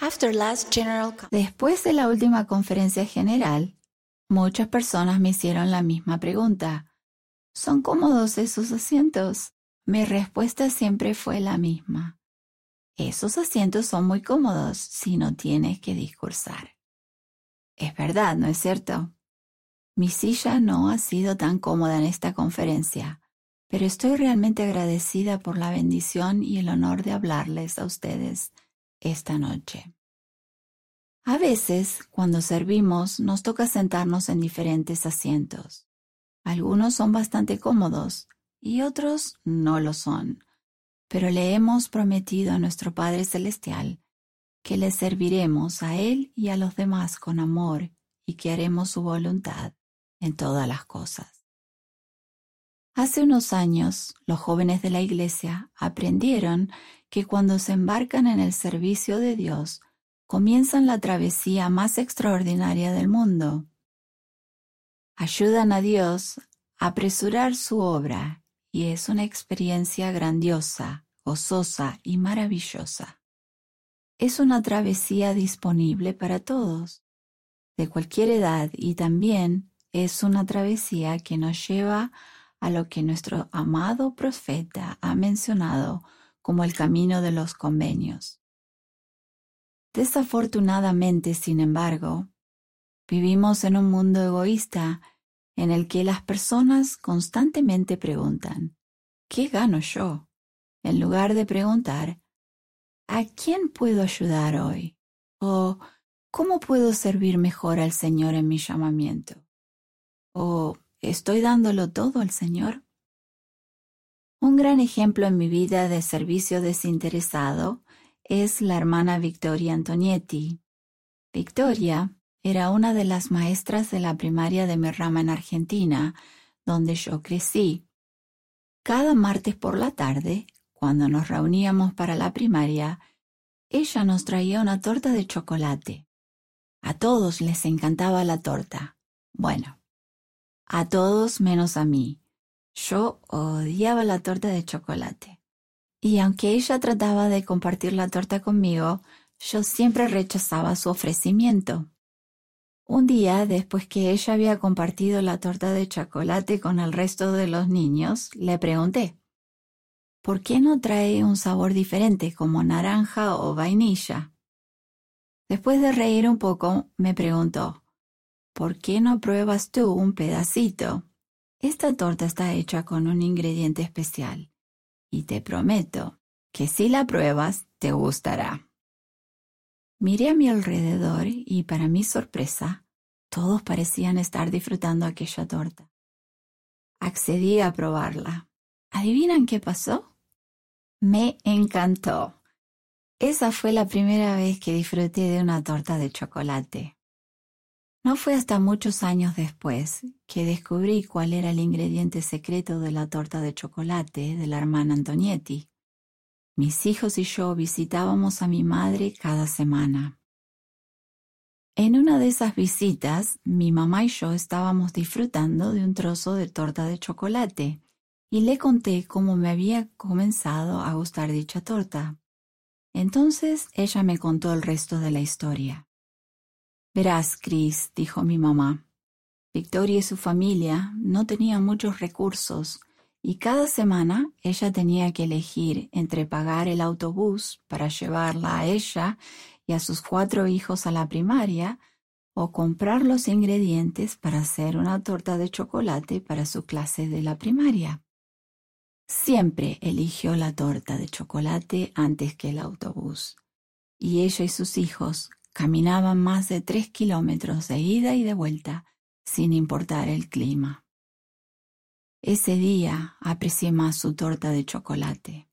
Después de la última conferencia general, muchas personas me hicieron la misma pregunta. ¿Son cómodos esos asientos? Mi respuesta siempre fue la misma. Esos asientos son muy cómodos si no tienes que discursar. Es verdad, ¿no es cierto? Mi silla no ha sido tan cómoda en esta conferencia, pero estoy realmente agradecida por la bendición y el honor de hablarles a ustedes esta noche. A veces, cuando servimos, nos toca sentarnos en diferentes asientos. Algunos son bastante cómodos y otros no lo son, pero le hemos prometido a nuestro Padre Celestial que le serviremos a Él y a los demás con amor y que haremos su voluntad en todas las cosas. Hace unos años, los jóvenes de la iglesia aprendieron que cuando se embarcan en el servicio de Dios, comienzan la travesía más extraordinaria del mundo. Ayudan a Dios a apresurar su obra y es una experiencia grandiosa, gozosa y maravillosa. Es una travesía disponible para todos, de cualquier edad, y también es una travesía que nos lleva a lo que nuestro amado profeta ha mencionado como el camino de los convenios. Desafortunadamente, sin embargo, vivimos en un mundo egoísta en el que las personas constantemente preguntan, ¿qué gano yo?, en lugar de preguntar, ¿a quién puedo ayudar hoy? O ¿cómo puedo servir mejor al Señor en mi llamamiento? ¿O estoy dándolo todo al Señor? Un gran ejemplo en mi vida de servicio desinteresado es la hermana Victoria Antonietti. Victoria era una de las maestras de la primaria de mi rama en Argentina, donde yo crecí. Cada martes por la tarde, cuando nos reuníamos para la primaria, ella nos traía una torta de chocolate. A todos les encantaba la torta. Bueno, a todos menos a mí. Yo odiaba la torta de chocolate. Y aunque ella trataba de compartir la torta conmigo, yo siempre rechazaba su ofrecimiento. Un día, después que ella había compartido la torta de chocolate con el resto de los niños, le pregunté, ¿por qué no trae un sabor diferente como naranja o vainilla? Después de reír un poco, me preguntó, ¿por qué no pruebas tú un pedacito? Esta torta está hecha con un ingrediente especial y te prometo que si la pruebas te gustará. Miré a mi alrededor y, para mi sorpresa, todos parecían estar disfrutando aquella torta. Accedí a probarla. ¿Adivinan qué pasó? Me encantó. Esa fue la primera vez que disfruté de una torta de chocolate. No fue hasta muchos años después que descubrí cuál era el ingrediente secreto de la torta de chocolate de la hermana Antonietti. Mis hijos y yo visitábamos a mi madre cada semana. En una de esas visitas, mi mamá y yo estábamos disfrutando de un trozo de torta de chocolate y le conté cómo me había comenzado a gustar dicha torta. Entonces ella me contó el resto de la historia. Verás, Chris, dijo mi mamá, Victoria y su familia no tenían muchos recursos y cada semana ella tenía que elegir entre pagar el autobús para llevarla a ella y a sus 4 hijos a la primaria o comprar los ingredientes para hacer una torta de chocolate para su clase de la primaria. Siempre eligió la torta de chocolate antes que el autobús, y ella y sus hijos caminaban más de 3 kilómetros de ida y de vuelta, sin importar el clima. Ese día aprecié más su torta de chocolate.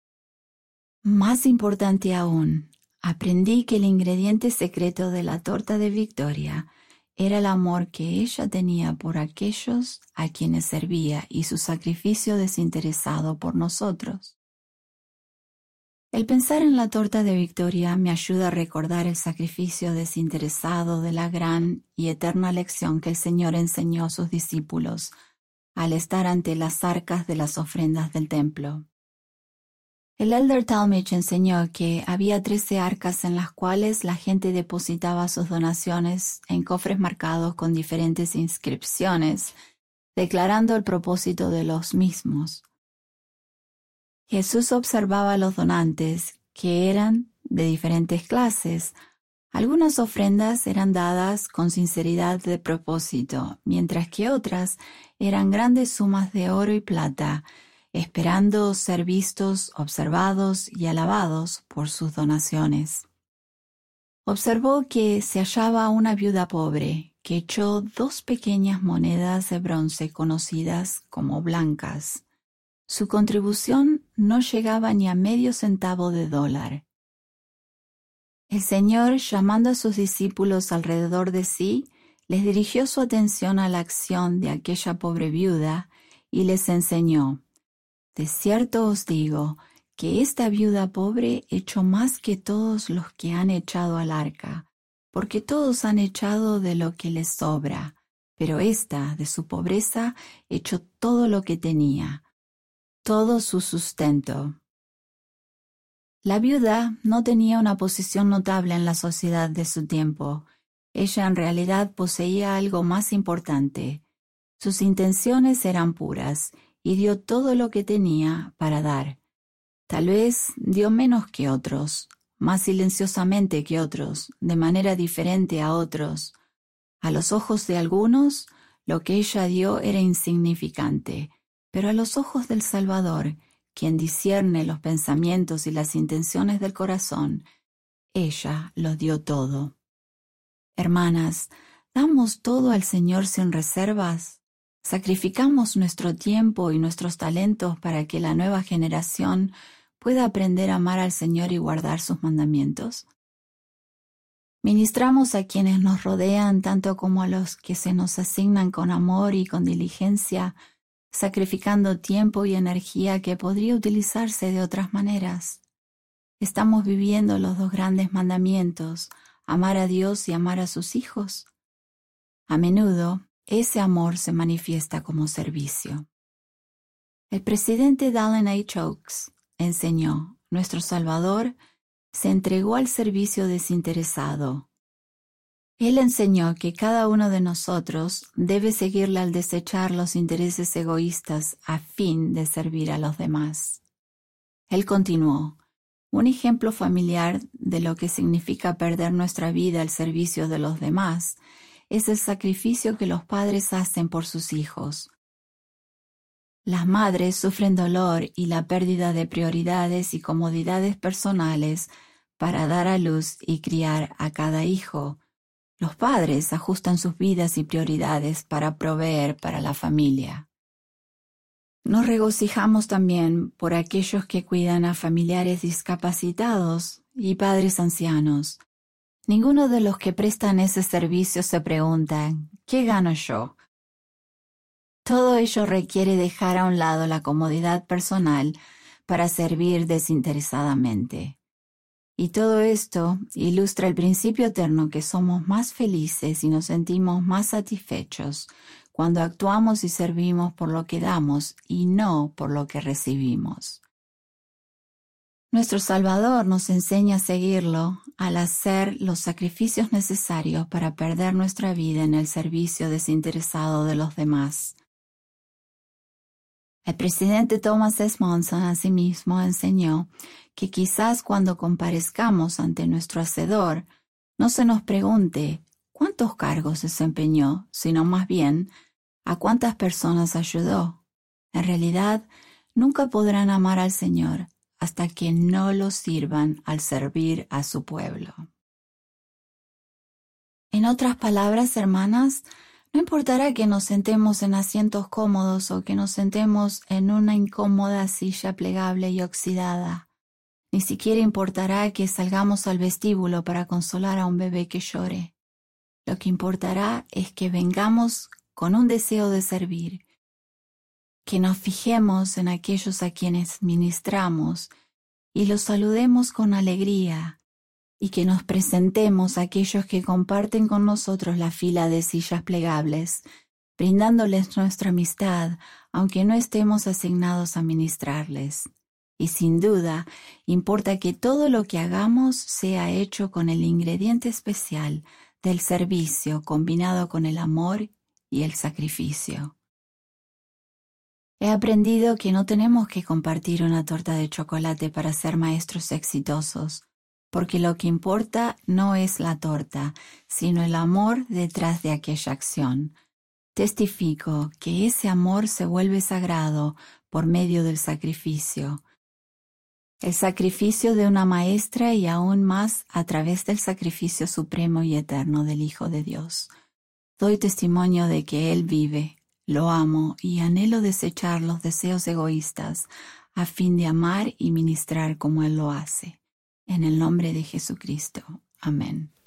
Más importante aún, aprendí que el ingrediente secreto de la torta de Victoria era el amor que ella tenía por aquellos a quienes servía y su sacrificio desinteresado por nosotros. El pensar en la torta de Victoria me ayuda a recordar el sacrificio desinteresado de la gran y eterna lección que el Señor enseñó a sus discípulos al estar ante las arcas de las ofrendas del templo. El elder Talmage enseñó que había 13 arcas en las cuales la gente depositaba sus donaciones en cofres marcados con diferentes inscripciones, declarando el propósito de los mismos. Jesús observaba a los donantes, que eran de diferentes clases. Algunas ofrendas eran dadas con sinceridad de propósito, mientras que otras eran grandes sumas de oro y plata, esperando ser vistos, observados y alabados por sus donaciones. Observó que se hallaba una viuda pobre que echó 2 pequeñas monedas de bronce conocidas como blancas. Su contribución no llegaba ni a medio centavo de dólar. El Señor, llamando a sus discípulos alrededor de sí, les dirigió su atención a la acción de aquella pobre viuda y les enseñó: de cierto os digo que esta viuda pobre echó más que todos los que han echado al arca, porque todos han echado de lo que les sobra, pero ésta, de su pobreza, echó todo lo que tenía, todo su sustento. La viuda no tenía una posición notable en la sociedad de su tiempo. Ella en realidad poseía algo más importante. Sus intenciones eran puras y dio todo lo que tenía para dar. Tal vez dio menos que otros, más silenciosamente que otros, de manera diferente a otros. A los ojos de algunos, lo que ella dio era insignificante, pero a los ojos del Salvador, quien discierne los pensamientos y las intenciones del corazón, ella lo dio todo. Hermanas, ¿damos todo al Señor sin reservas? ¿Sacrificamos nuestro tiempo y nuestros talentos para que la nueva generación pueda aprender a amar al Señor y guardar sus mandamientos? ¿Ministramos a quienes nos rodean tanto como a los que se nos asignan con amor y con diligencia, sacrificando tiempo y energía que podría utilizarse de otras maneras? ¿Estamos viviendo los 2 grandes mandamientos, amar a Dios y amar a sus hijos? A menudo, ese amor se manifiesta como servicio. El presidente Dallin H. Oaks enseñó: nuestro Salvador se entregó al servicio desinteresado. Él enseñó que cada uno de nosotros debe seguirle al desechar los intereses egoístas a fin de servir a los demás. Él continuó: un ejemplo familiar de lo que significa perder nuestra vida al servicio de los demás es el sacrificio que los padres hacen por sus hijos. Las madres sufren dolor y la pérdida de prioridades y comodidades personales para dar a luz y criar a cada hijo. Los padres ajustan sus vidas y prioridades para proveer para la familia. Nos regocijamos también por aquellos que cuidan a familiares discapacitados y padres ancianos. Ninguno de los que prestan ese servicio se pregunta: ¿qué gano yo? Todo ello requiere dejar a un lado la comodidad personal para servir desinteresadamente. Y todo esto ilustra el principio eterno que somos más felices y nos sentimos más satisfechos cuando actuamos y servimos por lo que damos y no por lo que recibimos. Nuestro Salvador nos enseña a seguirlo al hacer los sacrificios necesarios para perder nuestra vida en el servicio desinteresado de los demás. El presidente Thomas S. Monson asimismo enseñó que quizás cuando comparezcamos ante nuestro Hacedor, no se nos pregunte cuántos cargos desempeñó, sino más bien a cuántas personas ayudó. En realidad, nunca podrán amar al Señor hasta que no lo sirvan al servir a su pueblo. En otras palabras, hermanas, no importará que nos sentemos en asientos cómodos o que nos sentemos en una incómoda silla plegable y oxidada. Ni siquiera importará que salgamos al vestíbulo para consolar a un bebé que llore. Lo que importará es que vengamos con un deseo de servir, que nos fijemos en aquellos a quienes ministramos y los saludemos con alegría, y que nos presentemos a aquellos que comparten con nosotros la fila de sillas plegables, brindándoles nuestra amistad, aunque no estemos asignados a ministrarles. Y sin duda, importa que todo lo que hagamos sea hecho con el ingrediente especial del servicio combinado con el amor y el sacrificio. He aprendido que no tenemos que compartir una torta de chocolate para ser maestros exitosos, porque lo que importa no es la torta, sino el amor detrás de aquella acción. Testifico que ese amor se vuelve sagrado por medio del sacrificio. El sacrificio de una maestra y aún más a través del sacrificio supremo y eterno del Hijo de Dios. Doy testimonio de que Él vive, lo amo y anhelo desechar los deseos egoístas a fin de amar y ministrar como Él lo hace. En el nombre de Jesucristo. Amén.